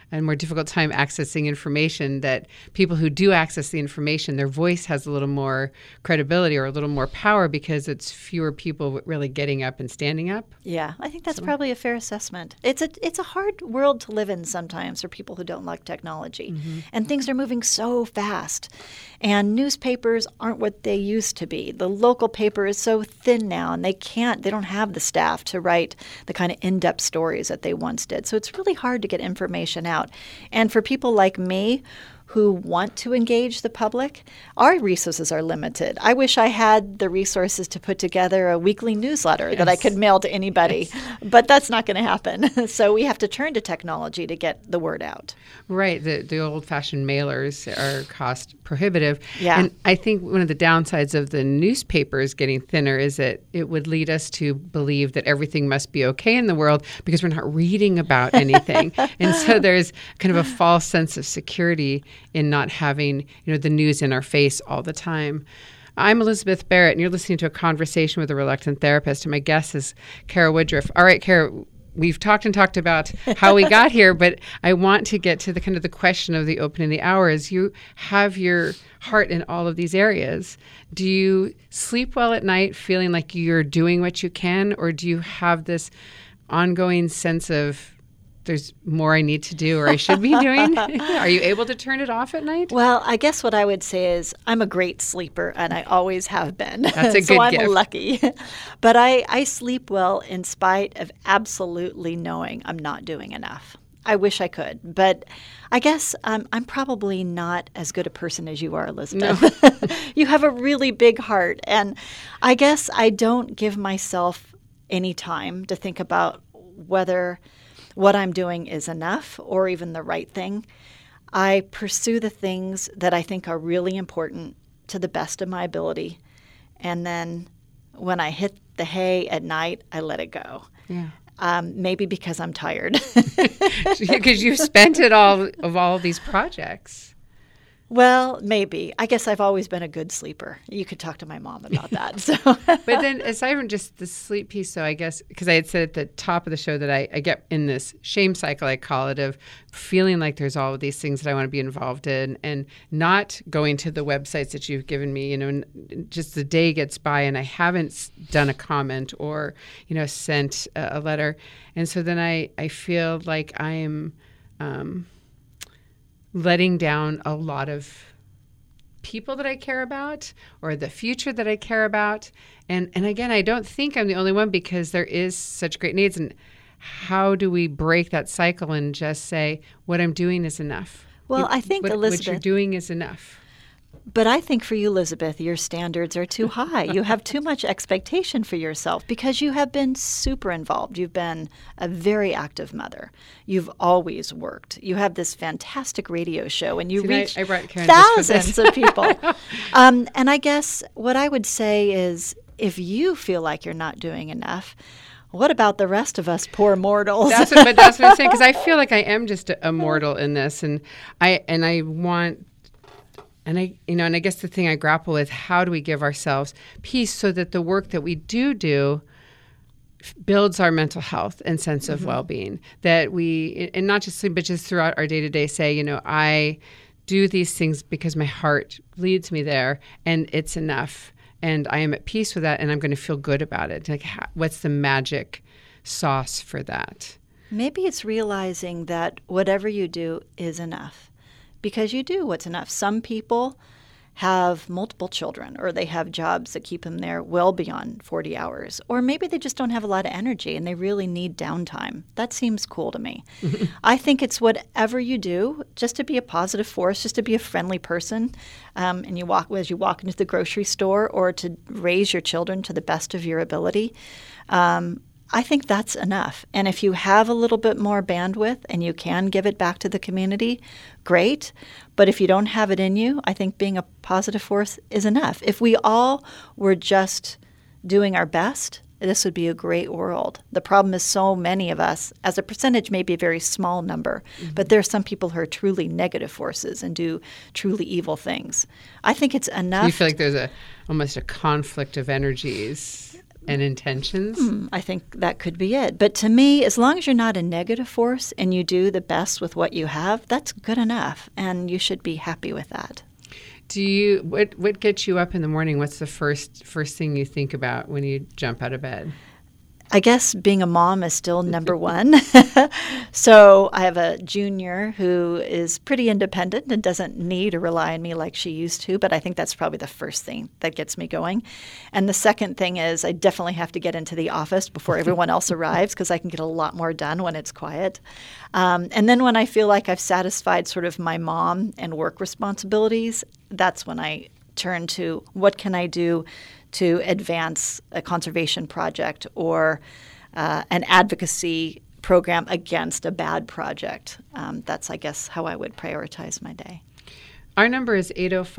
Speaker 2: a more difficult time accessing information, that people who do access the information, their voice has a little more credibility or a little more power because it's fewer people really getting up and standing up.
Speaker 3: Yeah, I think that's probably a fair assessment. It's a hard world to live in sometimes for people who don't like technology. And things are moving so fast. And newspapers aren't what they used to be. The local paper is so thin now, and they don't have the staff to write the kind of in-depth stories that they once did. So it's really hard to get information out. And for people like me who want to engage the public, our resources are limited. I wish I had the resources to put together a weekly newsletter that I could mail to anybody, but that's not going to happen. So we have to turn to technology to get the word out.
Speaker 2: Right. The old-fashioned mailers are cost prohibitive.
Speaker 3: Yeah.
Speaker 2: And I think one of the downsides of the newspapers getting thinner is that it would lead us to believe that everything must be okay in the world because we're not reading about anything. And so there's kind of a false sense of security in not having, the news in our face all the time. I'm Elizabeth Barrett, and you're listening to A Conversation with a Reluctant Therapist, and my guest is Kara Woodruff. All right, Kara, we've talked about how we got here, but I want to get to the question of the open in the hour. Is you have your heart in all of these areas. Do you sleep well at night feeling like you're doing what you can, or do you have this ongoing sense of there's more I need to do or I should be doing? Are you able to turn it off at night?
Speaker 3: Well, I guess what I would say is I'm a great sleeper, and I always have been.
Speaker 2: That's a good
Speaker 3: so I'm
Speaker 2: gift.
Speaker 3: lucky. But I sleep well in spite of absolutely knowing I'm not doing enough. I wish I could, but I guess I'm probably not as good a person as you are, Elizabeth. No. You have a really big heart, and I guess I don't give myself any time to think about whether what I'm doing is enough or even the right thing. I pursue the things that I think are really important to the best of my ability. And then when I hit the hay at night, I let it go.
Speaker 2: Yeah.
Speaker 3: Maybe because I'm tired.
Speaker 2: Because you've spent it all of these projects.
Speaker 3: Well, maybe. I guess I've always been a good sleeper. You could talk to my mom about that. So.
Speaker 2: But then aside from just the sleep piece, so I guess, because I had said at the top of the show that I get in this shame cycle, I call it, of feeling like there's all of these things that I want to be involved in and not going to the websites that you've given me, just the day gets by and I haven't done a comment or, sent a letter. And so then I feel like I am letting down a lot of people that I care about or the future that I care about. And again, I don't think I'm the only one because there is such great needs. And how do we break that cycle and just say, what I'm doing is enough?
Speaker 3: Well, I think, Elizabeth,
Speaker 2: what you're doing is enough.
Speaker 3: But I think for you, Elizabeth, your standards are too high. You have too much expectation for yourself because you have been super involved. You've been a very active mother. You've always worked. You have this fantastic radio show, and you reach thousands of people. And I guess what I would say is if you feel like you're not doing enough, what about the rest of us poor mortals?
Speaker 2: That's what I'm saying, because I feel like I am just a mortal in this, and I want... And I guess the thing I grapple with, how do we give ourselves peace so that the work that we do builds our mental health and sense of well-being, that we, and not just sleep, but just throughout our day-to-day say, I do these things because my heart leads me there and it's enough. And I am at peace with that and I'm going to feel good about it. Like, what's the magic sauce for that?
Speaker 3: Maybe it's realizing that whatever you do is enough. Because you do what's enough. Some people have multiple children, or they have jobs that keep them there well beyond 40 hours. Or maybe they just don't have a lot of energy and they really need downtime. That seems cool to me. I think it's whatever you do, just to be a positive force, just to be a friendly person, and as you walk into the grocery store, or to raise your children to the best of your ability. I think that's enough. And if you have a little bit more bandwidth and you can give it back to the community, great. But if you don't have it in you, I think being a positive force is enough. If we all were just doing our best, this would be a great world. The problem is so many of us, as a percentage, maybe a very small number, but there are some people who are truly negative forces and do truly evil things. I think it's enough.
Speaker 2: You feel like there's almost a conflict of energies. and intentions?
Speaker 3: I think that could be it. But to me, as long as you're not a negative force and you do the best with what you have, that's good enough, and you should be happy with that.
Speaker 2: What gets you up in the morning? What's the first thing you think about when you jump out of bed?
Speaker 3: I guess being a mom is still number one. So I have a junior who is pretty independent and doesn't need to rely on me like she used to, but I think that's probably the first thing that gets me going. And the second thing is I definitely have to get into the office before everyone else arrives because I can get a lot more done when it's quiet. And then when I feel like I've satisfied sort of my mom and work responsibilities, that's when I turn to what can I do to advance a conservation project or an advocacy program against a bad project. That's, I guess, how I would prioritize my day.
Speaker 2: Our number is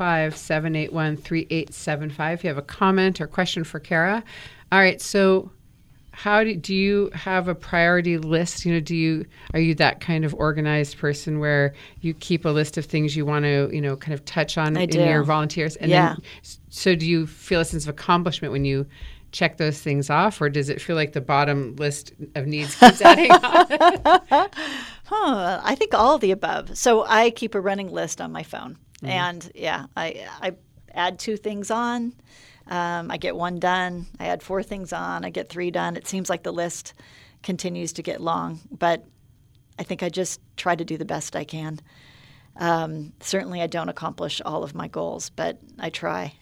Speaker 2: 805-781-3875. If you have a comment or question for Kara. All right, so how do you have a priority list? Are you that kind of organized person where you keep a list of things you want to, kind of touch on in your volunteers? And then, so do you feel a sense of accomplishment when you check those things off, or does it feel like the bottom list of needs keeps adding on?
Speaker 3: I think all of the above. So I keep a running list on my phone. And I add 2 things on. I get 1 done. I add 4 things on. I get 3 done. It seems like the list continues to get long, but I think I just try to do the best I can. Certainly I don't accomplish all of my goals, but I try.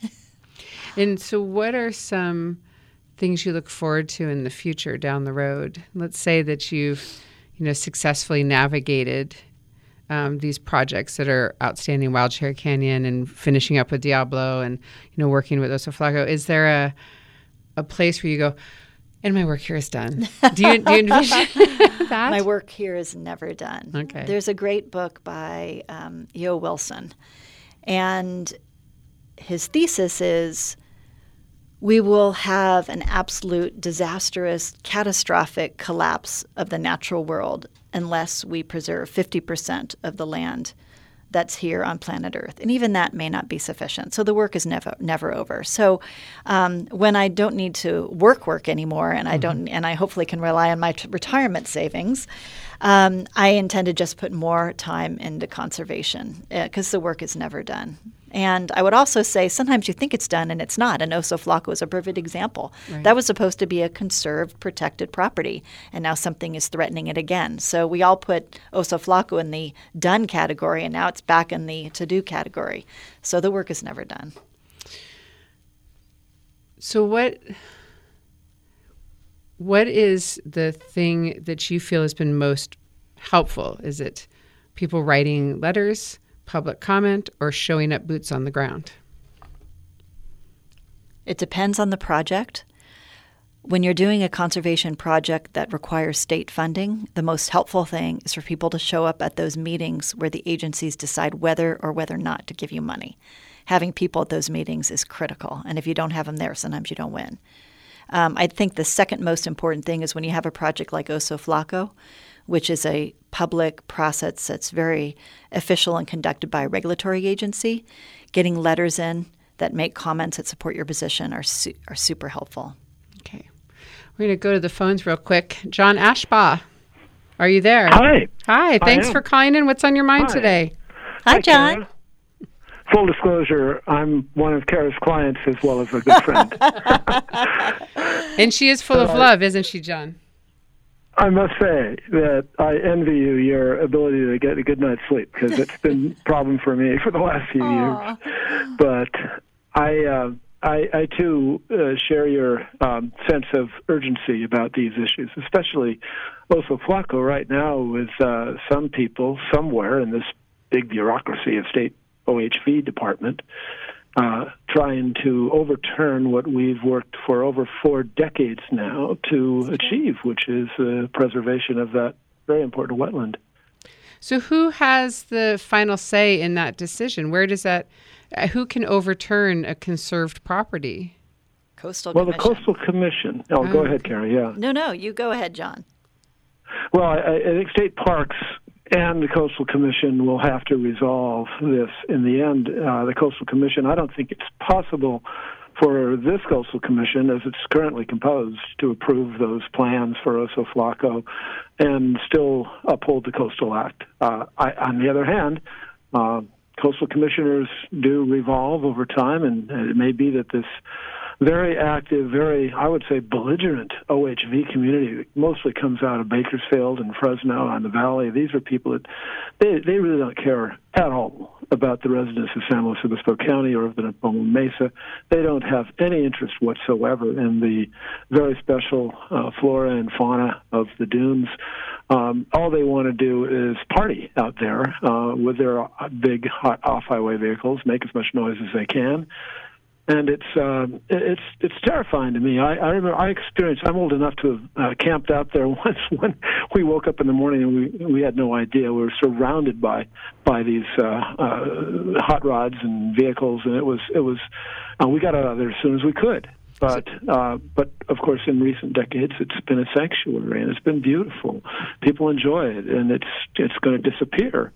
Speaker 2: And so what are some things you look forward to in the future down the road? Let's say that you've, successfully navigated these projects that are outstanding, Wild Cherry Canyon and finishing up with Diablo and, working with Oso Flaco. Is there a place where you go, and my work here is done? Do you envision that?
Speaker 3: My work here is never done.
Speaker 2: Okay.
Speaker 3: There's a great book by E.O. Wilson, and his thesis is we will have an absolute disastrous, catastrophic collapse of the natural world unless we preserve 50% of the land that's here on planet Earth. And even that may not be sufficient. So the work is never over. So when I don't need to work anymore and I hopefully can rely on my retirement savings, I intend to just put more time into conservation because the work is never done. And I would also say sometimes you think it's done and it's not. And Oso Flaco is a perfect example. Right. That was supposed to be a conserved, protected property, and now something is threatening it again. So we all put Oso Flaco in the done category, and now it's back in the to-do category. So the work is never done.
Speaker 2: So what is the thing that you feel has been most helpful? Is it people writing letters, public comment, or showing up boots on the ground?
Speaker 3: It depends on the project. When you're doing a conservation project that requires state funding, the most helpful thing is for people to show up at those meetings where the agencies decide whether or whether not to give you money. Having people at those meetings is critical, and if you don't have them there, sometimes you don't win. I think the second most important thing is when you have a project like Oso Flaco, which is a public process that's very official and conducted by a regulatory agency, getting letters in that make comments that support your position are super helpful.
Speaker 2: Okay. We're going to go to the phones real quick. John Ashbaugh, are you there?
Speaker 5: Hi.
Speaker 2: Hi. Thanks for calling in. What's on your mind today?
Speaker 3: Hi, John.
Speaker 5: Kara. Full disclosure, I'm one of Kara's clients as well as a good friend.
Speaker 2: And she is full of love, isn't she, John?
Speaker 5: I must say that I envy you, your ability to get a good night's sleep, because it's been a problem for me for the last few years. But I too share your sense of urgency about these issues, especially Oso Flaco right now with some people somewhere in this big bureaucracy of state OHV department trying to overturn what we've worked for over 4 decades now to achieve, which is the preservation of that very important wetland.
Speaker 2: So who has the final say in that decision? Where does that, who can overturn a conserved property?
Speaker 3: Coastal Commission.
Speaker 5: Well, the Coastal Commission. Oh, go ahead, Kara, yeah.
Speaker 3: No, you go ahead, John.
Speaker 5: Well, I think state parks and the Coastal Commission will have to resolve this in the end. The Coastal Commission, I don't think it's possible for this Coastal Commission, as it's currently composed, to approve those plans for Oso Flaco and still uphold the Coastal Act. On the other hand, coastal commissioners do revolve over time, and it may be that this very active, very, I would say, belligerent OHV community mostly comes out of Bakersfield and Fresno and the Valley. These are people that they really don't care at all about the residents of San Luis Obispo County or of the Nipomo Mesa. They don't have any interest whatsoever in the very special flora and fauna of the dunes. All they want to do is party out there with their big, hot off-highway vehicles, make as much noise as they can. And it's terrifying to me. I remember I experienced. I'm old enough to have camped out there once when we woke up in the morning and we had no idea. We were surrounded by these hot rods and vehicles, and it was we got out of there as soon as we could. But of course, in recent decades, it's been a sanctuary and it's been beautiful. People enjoy it, and it's going to disappear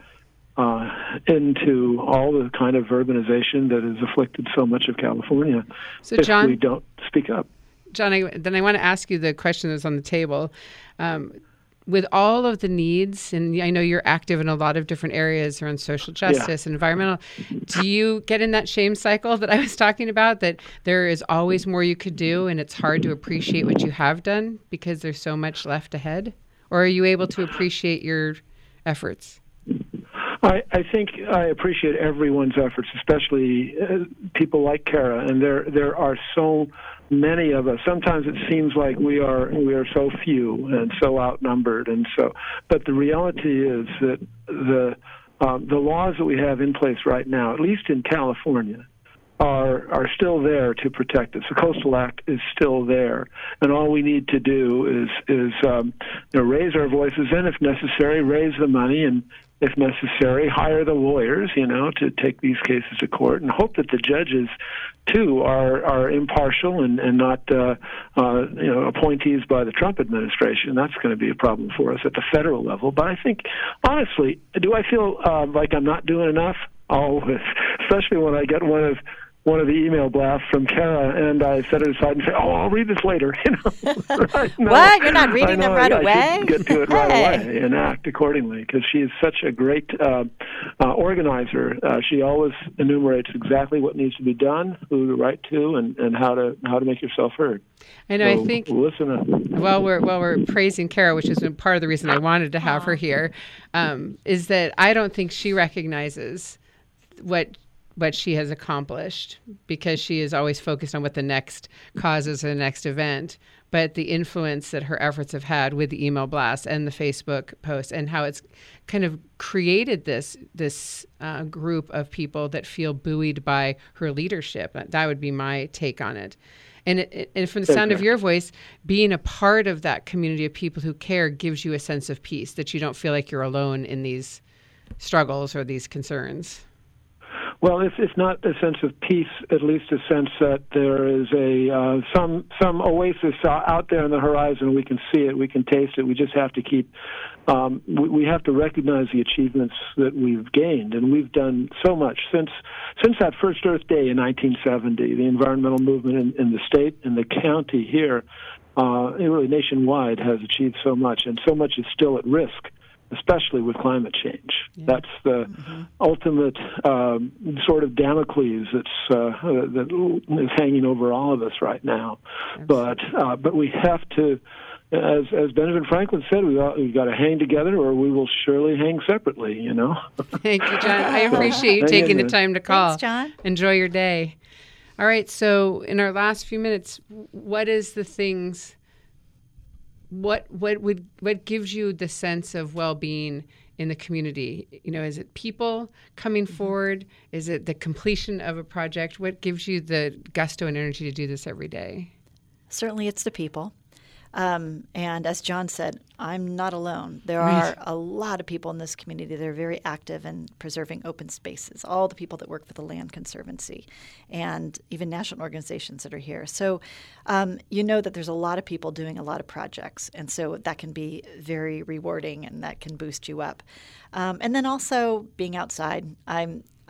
Speaker 5: into all the kind of urbanization that has afflicted so much of California if we don't speak up.
Speaker 2: John, I want to ask you the question that's on the table. With all of the needs, and I know you're active in a lot of different areas around social justice and environmental, do you get in that shame cycle that I was talking about, that there is always more you could do and it's hard to appreciate what you have done because there's so much left ahead? Or are you able to appreciate your efforts?
Speaker 5: I think I appreciate everyone's efforts, especially people like Kara, and there are so many of us. Sometimes it seems like we are so few and so outnumbered, but the reality is that the laws that we have in place right now, at least in California, are still there to protect us. The Coastal Act is still there, and all we need to do is raise our voices, and if necessary, raise the money, and if necessary, hire the lawyers, to take these cases to court, and hope that the judges too are impartial and not appointees by the Trump administration. That's going to be a problem for us at the federal level. But I think, honestly, do I feel like I'm not doing enough? Always, especially when I get one of the email blasts from Kara, and I set it aside and say, I'll read this later.
Speaker 3: What? You're not reading them right away?
Speaker 5: I should get to it right away and act accordingly, because she is such a great organizer. She always enumerates exactly what needs to be done, who to write to, and how to make yourself heard.
Speaker 2: I know.
Speaker 5: So
Speaker 2: I think.
Speaker 5: Listen up.
Speaker 2: While we're praising Kara, which has been part of the reason I wanted to have her here, is that I don't think she recognizes what she has accomplished, because she is always focused on what the next cause is or the next event, but the influence that her efforts have had with the email blasts and the Facebook posts, and how it's kind of created this group of people that feel buoyed by her leadership. That would be my take on it. And from the sound of your voice, being a part of that community of people who care gives you a sense of peace, that you don't feel like you're alone in these struggles or these concerns.
Speaker 5: Well, if not a sense of peace, at least a sense that there is some oasis out there on the horizon. We can see it, we can taste it. We just have to keep. We have to recognize the achievements that we've gained, and we've done so much since that first Earth Day in 1970. The environmental movement in the state and the county here, really nationwide, has achieved so much, and so much is still at risk, especially with climate change. Yeah. That's the ultimate sort of Damocles that is hanging over all of us right now. But we have to, as Benjamin Franklin said, we've got to hang together, or we will surely hang separately.
Speaker 2: Thank you, John. I appreciate you taking the time to call.
Speaker 3: Thanks, John.
Speaker 2: Enjoy your day. All right. So in our last few minutes, what is the things? What gives you the sense of well-being in the community? Is it people coming forward? Is it the completion of a project? What gives you the gusto and energy to do this every day?
Speaker 3: Certainly it's the people. And as John said, I'm not alone. There are a lot of people in this community that are very active in preserving open spaces, all the people that work for the Land Conservancy, and even national organizations that are here. So that there's a lot of people doing a lot of projects, and so that can be very rewarding, and that can boost you up. And then also being outside.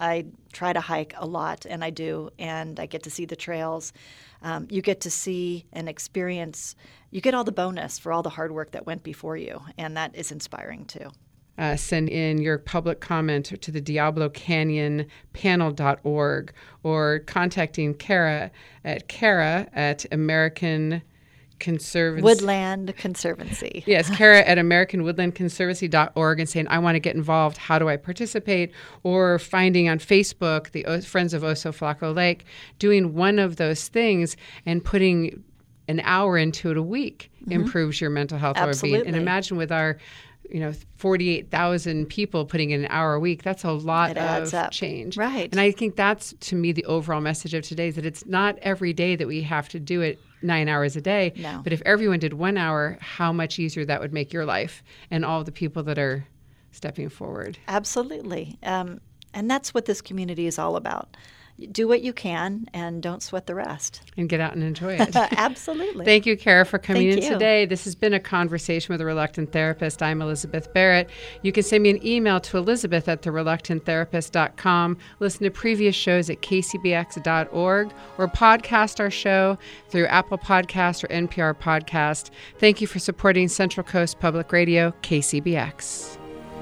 Speaker 3: I try to hike a lot, and I do, and I get to see the trails. You get to see and experience, you get all the bonus for all the hard work that went before you, and that is inspiring too.
Speaker 2: Send in your public comment to the Diablo Canyon panel.org or contacting Kara at American Conservancy.
Speaker 3: Woodland Conservancy.
Speaker 2: Yes, Kara at AmericanWoodlandConservancy.org and saying, I want to get involved. How do I participate? Or finding on Facebook the Friends of Oso Flaco Lake, doing one of those things and putting an hour into it a week improves your mental health well-being. And imagine with our 48,000 people putting in an hour a week, that's a lot of change.
Speaker 3: Right.
Speaker 2: And I think that's, to me, the overall message of today is that it's not every day that we have to do it 9 hours a day.
Speaker 3: No.
Speaker 2: But if everyone did 1 hour, how much easier that would make your life and all the people that are stepping forward.
Speaker 3: Absolutely. And that's what this community is all about. Do what you can and don't sweat the rest.
Speaker 2: And get out and enjoy it.
Speaker 3: Absolutely.
Speaker 2: Thank you, Kara, for coming in
Speaker 3: Thank you.
Speaker 2: today. This has been a conversation with a reluctant therapist. I'm Elizabeth Barrett. You can send me an email to elizabeth@thereluctanttherapist.com. Listen to previous shows at kcbx.org or podcast our show through Apple Podcast or NPR Podcast. Thank you for supporting Central Coast Public Radio, KCBX.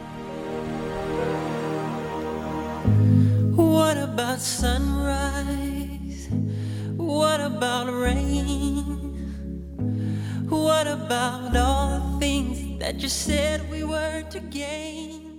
Speaker 6: What about sunrise? What about rain? What about all the things that you said we were to gain?